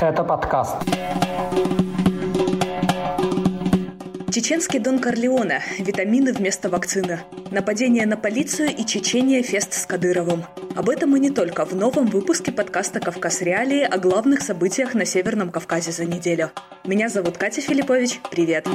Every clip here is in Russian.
Это подкаст. Чеченский Дон Корлеоне. Витамины вместо вакцины. Нападение на полицию и Чечения фест с Кадыровым. Об этом и не только в новом выпуске подкаста «Кавказ Реалии» о главных событиях на Северном Кавказе за неделю. Меня зовут Катя Филиппович. Привет.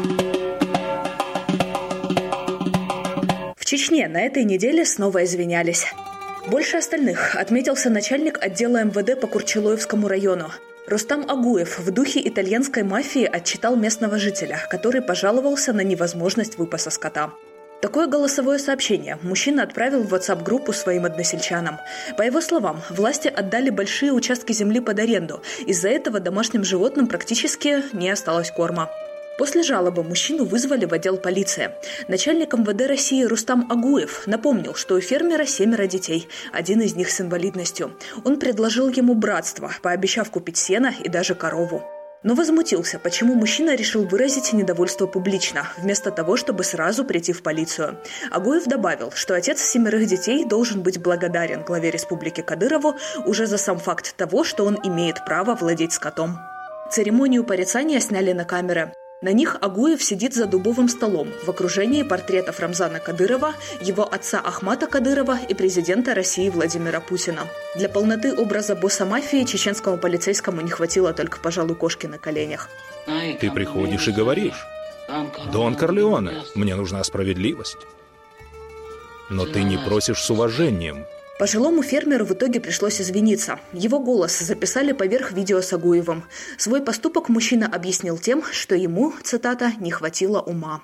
В Чечне на этой неделе снова извинялись. Больше остальных отметился начальник отдела МВД по Курчелоевскому району. Рустам Агуев в духе итальянской мафии отчитал местного жителя, который пожаловался на невозможность выпаса скота. Такое голосовое сообщение мужчина отправил в WhatsApp-группу своим односельчанам. По его словам, власти отдали большие участки земли под аренду. Из-за этого домашним животным практически не осталось корма. После жалобы мужчину вызвали в отдел полиции. Начальник МВД России Рустам Агуев напомнил, что у фермера 7 детей, один из них с инвалидностью. Он предложил ему братство, пообещав купить сено и даже корову. Но возмутился, почему мужчина решил выразить недовольство публично, вместо того, чтобы сразу прийти в полицию. Агуев добавил, что отец 7 детей должен быть благодарен главе Республики Кадырову уже за сам факт того, что он имеет право владеть скотом. Церемонию порицания сняли на камеры. На них Агуев сидит за дубовым столом в окружении портретов Рамзана Кадырова, его отца Ахмата Кадырова и президента России Владимира Путина. Для полноты образа босса мафии чеченскому полицейскому не хватило только, пожалуй, кошки на коленях. Ты приходишь и говоришь: «Дон Корлеоне, мне нужна справедливость». Но ты не просишь с уважением. Пожилому фермеру в итоге пришлось извиниться. Его голос записали поверх видео с Агуевым. Свой поступок мужчина объяснил тем, что ему, цитата, «не хватило ума».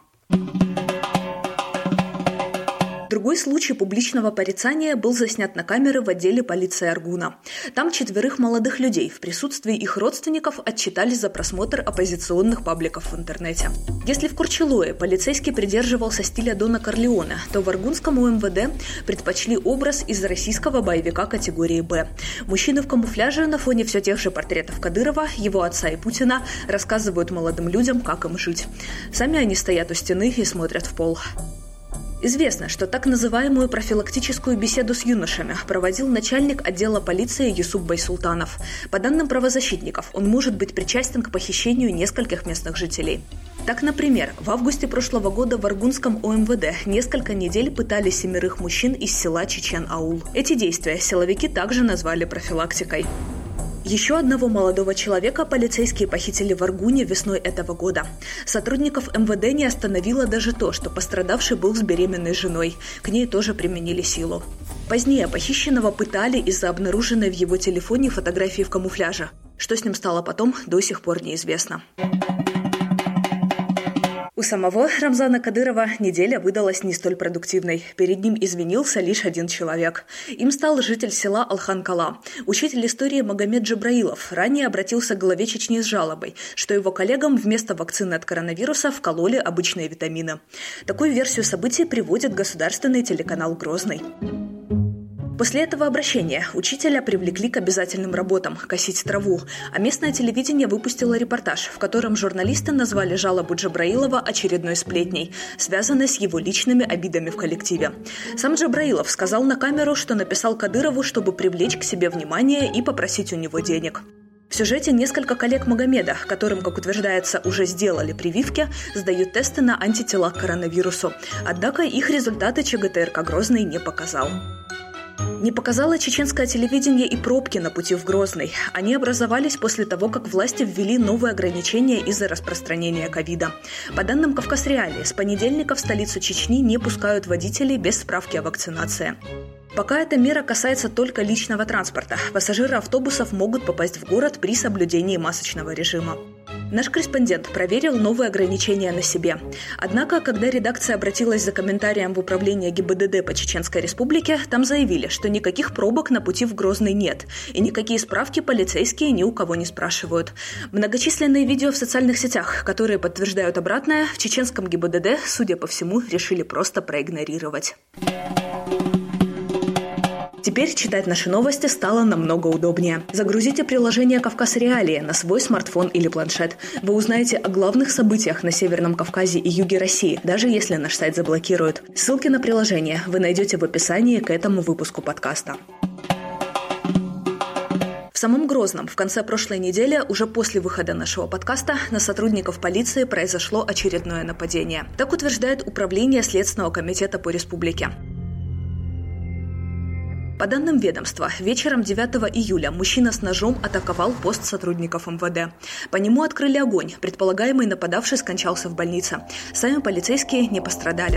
Другой случай публичного порицания был заснят на камеры в отделе полиции Аргуна. Там 4 молодых людей в присутствии их родственников отчитались за просмотр оппозиционных пабликов в интернете. Если в Курчелое полицейский придерживался стиля Дона Корлеоне, то в аргунском МВД предпочли образ из российского боевика категории «Б». Мужчины в камуфляже на фоне все тех же портретов Кадырова, его отца и Путина рассказывают молодым людям, как им жить. Сами они стоят у стены и смотрят в пол. Известно, что так называемую профилактическую беседу с юношами проводил начальник отдела полиции Юсуп Байсултанов. По данным правозащитников, он может быть причастен к похищению нескольких местных жителей. Так, например, в августе прошлого года в Аргунском ОМВД несколько недель пытали 7 мужчин из села Чечен-Аул. Эти действия силовики также назвали профилактикой. Еще одного молодого человека полицейские похитили в Аргуне весной этого года. Сотрудников МВД не остановило даже то, что пострадавший был с беременной женой. К ней тоже применили силу. Позднее похищенного пытали из-за обнаруженной в его телефоне фотографии в камуфляже. Что с ним стало потом, до сих пор неизвестно. У самого Рамзана Кадырова неделя выдалась не столь продуктивной. Перед ним извинился лишь один человек. Им стал житель села Алхан-Кала. Учитель истории Магомед Джабраилов ранее обратился к главе Чечни с жалобой, что его коллегам вместо вакцины от коронавируса вкололи обычные витамины. Такую версию событий приводит государственный телеканал «Грозный». После этого обращения учителя привлекли к обязательным работам – косить траву, а местное телевидение выпустило репортаж, в котором журналисты назвали жалобу Джабраилова очередной сплетней, связанной с его личными обидами в коллективе. Сам Джабраилов сказал на камеру, что написал Кадырову, чтобы привлечь к себе внимание и попросить у него денег. В сюжете несколько коллег Магомеда, которым, как утверждается, уже сделали прививки, сдают тесты на антитела к коронавирусу. Однако их результаты ЧГТРК «Грозный» не показал. Не показало чеченское телевидение и пробки на пути в Грозный. Они образовались после того, как власти ввели новые ограничения из-за распространения ковида. По данным «Кавказ Реалии», с понедельника в столицу Чечни не пускают водителей без справки о вакцинации. Пока эта мера касается только личного транспорта. Пассажиры автобусов могут попасть в город при соблюдении масочного режима. Наш корреспондент проверил новые ограничения на себе. Однако, когда редакция обратилась за комментарием в управление ГИБДД по Чеченской Республике, там заявили, что никаких пробок на пути в Грозный нет, и никакие справки полицейские ни у кого не спрашивают. Многочисленные видео в социальных сетях, которые подтверждают обратное, в чеченском ГИБДД, судя по всему, решили просто проигнорировать. Теперь читать наши новости стало намного удобнее. Загрузите приложение «Кавказ Реалии» на свой смартфон или планшет. Вы узнаете о главных событиях на Северном Кавказе и юге России, даже если наш сайт заблокируют. Ссылки на приложение вы найдете в описании к этому выпуску подкаста. В В самом Грозном в конце прошлой недели, уже после выхода нашего подкаста, на сотрудников полиции произошло очередное нападение. Так утверждает Управление Следственного комитета по республике. По данным ведомства, вечером 9 июля мужчина с ножом атаковал пост сотрудников МВД. По нему открыли огонь. Предполагаемый нападавший скончался в больнице. Сами полицейские не пострадали.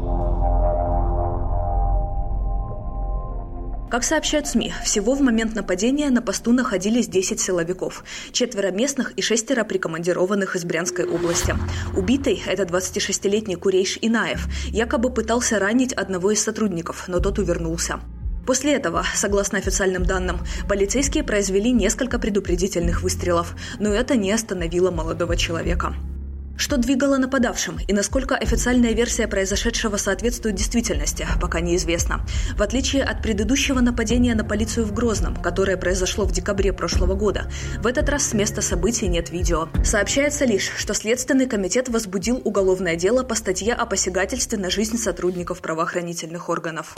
Как сообщают СМИ, всего в момент нападения на посту находились 10 силовиков, 4 местных и 6 прикомандированных из Брянской области. Убитый, это 26-летний Курейш Инаев, якобы пытался ранить одного из сотрудников, но тот увернулся. После этого, согласно официальным данным, полицейские произвели несколько предупредительных выстрелов, но это не остановило молодого человека. Что двигало нападавшим и насколько официальная версия произошедшего соответствует действительности, пока неизвестно. В отличие от предыдущего нападения на полицию в Грозном, которое произошло в декабре прошлого года, в этот раз с места событий нет видео. Сообщается лишь, что Следственный комитет возбудил уголовное дело по статье о посягательстве на жизнь сотрудников правоохранительных органов.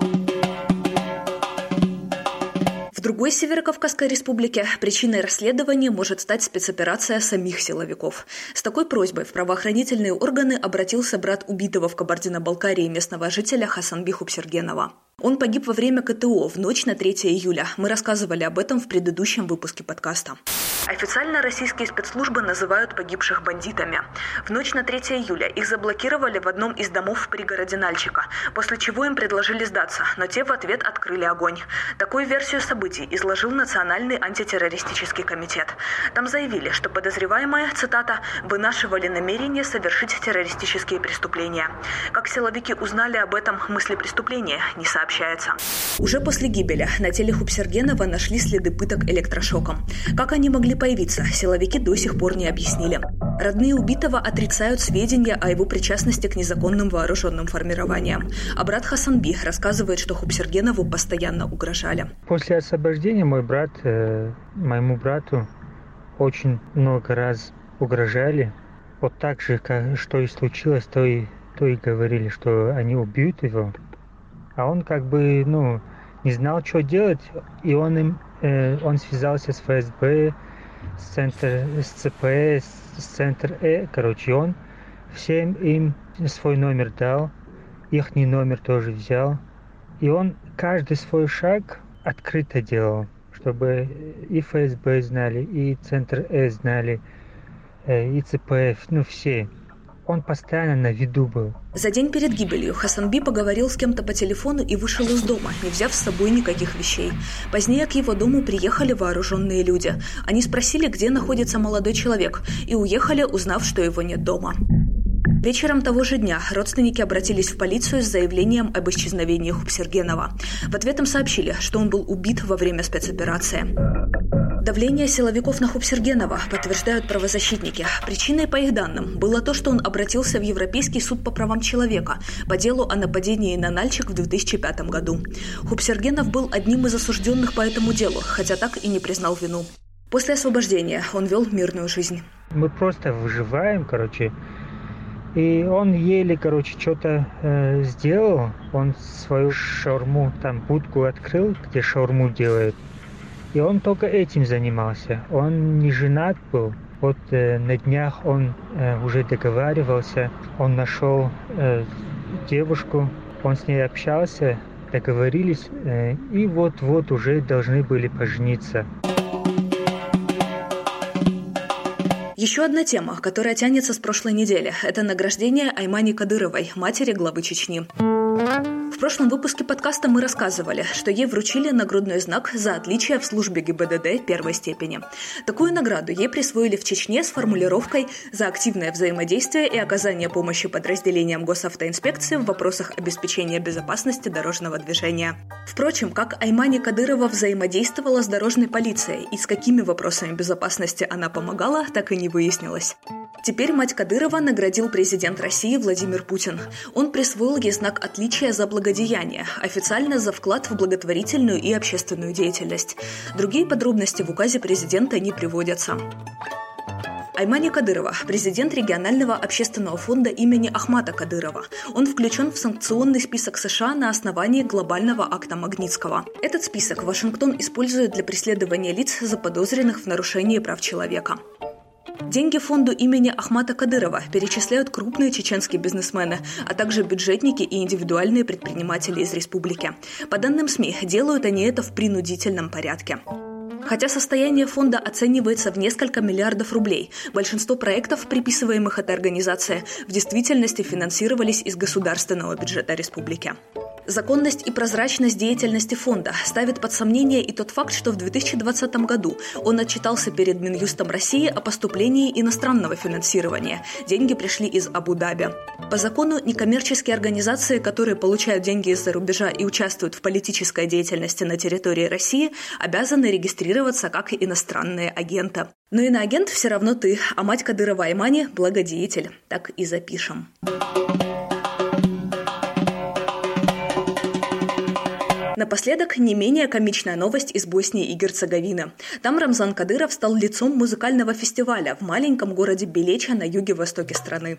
В другой Северокавказской республике причиной расследования может стать спецоперация самих силовиков. С такой просьбой в правоохранительные органы обратился брат убитого в Кабардино-Балкарии местного жителя Хасанби Хупсергенова. Он погиб во время КТО в ночь на 3 июля. Мы рассказывали об этом в предыдущем выпуске подкаста. Официально российские спецслужбы называют погибших бандитами. В ночь на 3 июля их заблокировали в одном из домов в пригороде Нальчика, после чего им предложили сдаться, но те в ответ открыли огонь. Такую версию событий изложил Национальный антитеррористический комитет. Там заявили, что подозреваемые, цитата, «вынашивали намерение совершить террористические преступления». Как силовики узнали об этом, мысли преступления не сообщается. Уже после гибели на теле Хупсергенова нашли следы пыток электрошоком. Как они могли появиться, силовики до сих пор не объяснили. Родные убитого отрицают сведения о его причастности к незаконным вооруженным формированиям. А брат Хасанби рассказывает, что Хупсергенову постоянно угрожали. После освобождения мой брат, моему брату очень много раз угрожали. Вот так же, что и случилось, то и говорили, что они убьют его. А он не знал, что делать, и он связался с ФСБ, с ЦП, с Центр он всем им свой номер дал, ихний номер тоже взял. И он каждый свой шаг открыто делал, чтобы и ФСБ знали, и Центр знали, и ЦП, все. Он постоянно на виду был. За день перед гибелью Хасанби поговорил с кем-то по телефону и вышел из дома, не взяв с собой никаких вещей. Позднее к его дому приехали вооруженные люди. Они спросили, где находится молодой человек, и уехали, узнав, что его нет дома. Вечером того же дня родственники обратились в полицию с заявлением об исчезновении Хупсергенова. В ответ им сообщили, что он был убит во время спецоперации. Давление силовиков на Хупсергенова, подтверждают правозащитники. Причиной, по их данным, было то, что он обратился в Европейский суд по правам человека по делу о нападении на Нальчик в 2005 году. Хупсергенов был одним из осужденных по этому делу, хотя так и не признал вину. После освобождения он вел мирную жизнь. Мы просто выживаем, И он еле, что-то сделал. Он свою шаурму, будку открыл, где шаурму делают. И он только этим занимался. Он не женат был. Вот на днях он уже договаривался. Он нашел девушку, он с ней общался, договорились. И вот уже должны были пожениться. Еще одна тема, которая тянется с прошлой недели, это награждение Аймани Кадыровой, матери главы Чечни. В прошлом выпуске подкаста мы рассказывали, что ей вручили нагрудной знак за отличие в службе ГИБДД первой степени. Такую награду ей присвоили в Чечне с формулировкой «за активное взаимодействие и оказание помощи подразделениям госавтоинспекции в вопросах обеспечения безопасности дорожного движения». Впрочем, как Аймани Кадырова взаимодействовала с дорожной полицией и с какими вопросами безопасности она помогала, так и не выяснилось. Теперь мать Кадырова наградил президент России Владимир Путин. Он присвоил ей знак отличия за благодеяние, официально за вклад в благотворительную и общественную деятельность. Другие подробности в указе президента не приводятся. Аймани Кадырова – президент регионального общественного фонда имени Ахмата Кадырова. Он включен в санкционный список США на основании глобального акта Магнитского. Этот список Вашингтон использует для преследования лиц, заподозренных в нарушении прав человека. Деньги фонду имени Ахмата Кадырова перечисляют крупные чеченские бизнесмены, а также бюджетники и индивидуальные предприниматели из республики. По данным СМИ, делают они это в принудительном порядке. Хотя состояние фонда оценивается в несколько миллиардов рублей, большинство проектов, приписываемых этой организации, в действительности финансировались из государственного бюджета республики. Законность и прозрачность деятельности фонда ставит под сомнение и тот факт, что в 2020 году он отчитался перед Минюстом России о поступлении иностранного финансирования. Деньги пришли из Абу-Даби. По закону, некоммерческие организации, которые получают деньги из-за рубежа и участвуют в политической деятельности на территории России, обязаны регистрироваться как иностранные агенты. Но иноагент все равно ты, а мать Кадырова Аймани – благодетель. Так и запишем. Напоследок, не менее комичная новость из Боснии и Герцеговины. Там Рамзан Кадыров стал лицом музыкального фестиваля в маленьком городе Белеча на юге-востоке страны.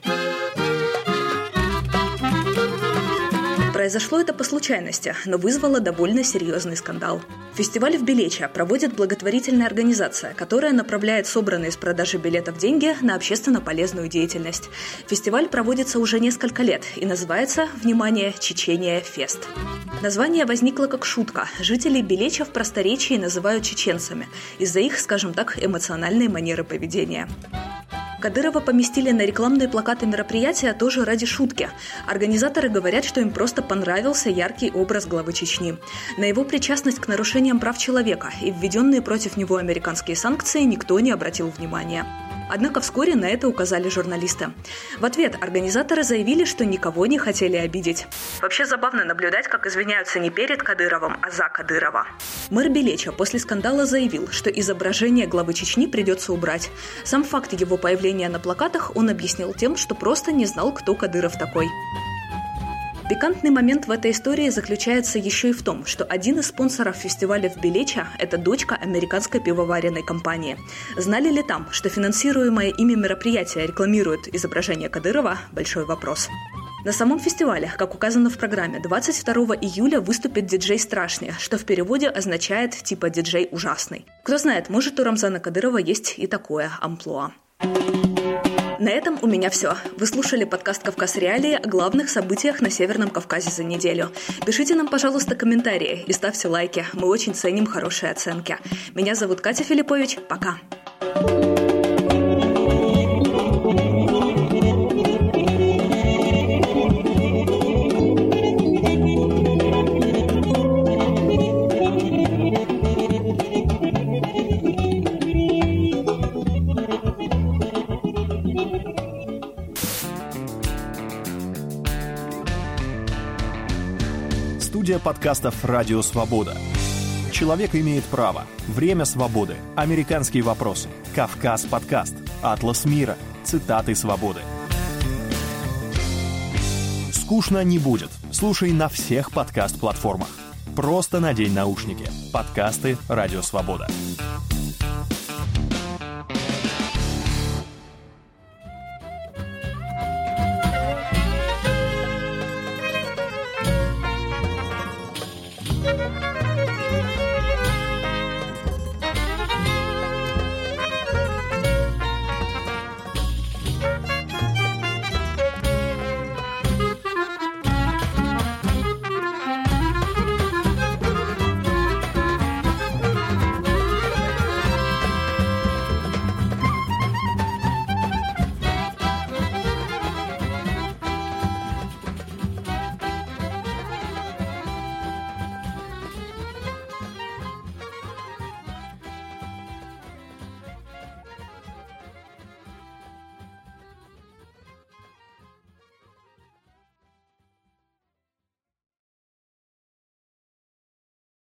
Произошло это по случайности, но вызвало довольно серьезный скандал. Фестиваль в Белече проводит благотворительная организация, которая направляет собранные с продажи билетов деньги на общественно полезную деятельность. Фестиваль проводится уже несколько лет и называется, внимание, «Чечения Фест». Название возникло как шутка. Жители Белеча в просторечии называют чеченцами из-за их, скажем так, эмоциональной манеры поведения. Кадырова поместили на рекламные плакаты мероприятия тоже ради шутки. Организаторы говорят, что им просто понравился яркий образ главы Чечни. На его причастность к нарушениям прав человека и введенные против него американские санкции никто не обратил внимания. Однако вскоре на это указали журналисты. В ответ организаторы заявили, что никого не хотели обидеть. Вообще забавно наблюдать, как извиняются не перед Кадыровым, а за Кадырова. Мэр Белеча после скандала заявил, что изображение главы Чечни придется убрать. Сам факт его появления на плакатах он объяснил тем, что просто не знал, кто Кадыров такой. Пикантный момент в этой истории заключается еще и в том, что один из спонсоров фестиваля в Белече – это дочка американской пивоваренной компании. Знали ли там, что финансируемое ими мероприятие рекламирует изображение Кадырова – большой вопрос. На самом фестивале, как указано в программе, 22 июля выступит диджей «Страшный», что в переводе означает типа «диджей ужасный». Кто знает, может, у Рамзана Кадырова есть и такое амплуа. На этом у меня все. Вы слушали подкаст «Кавказ Реалии» о главных событиях на Северном Кавказе за неделю. Пишите нам, пожалуйста, комментарии и ставьте лайки. Мы очень ценим хорошие оценки. Меня зовут Катя Филиппович. Пока. Студия подкастов «Радио Свобода». Человек имеет право. Время свободы. Американские вопросы. Кавказ подкаст. Атлас мира. Цитаты свободы. Скучно не будет. Слушай на всех подкаст-платформах. Просто надень наушники. Подкасты «Радио Свобода».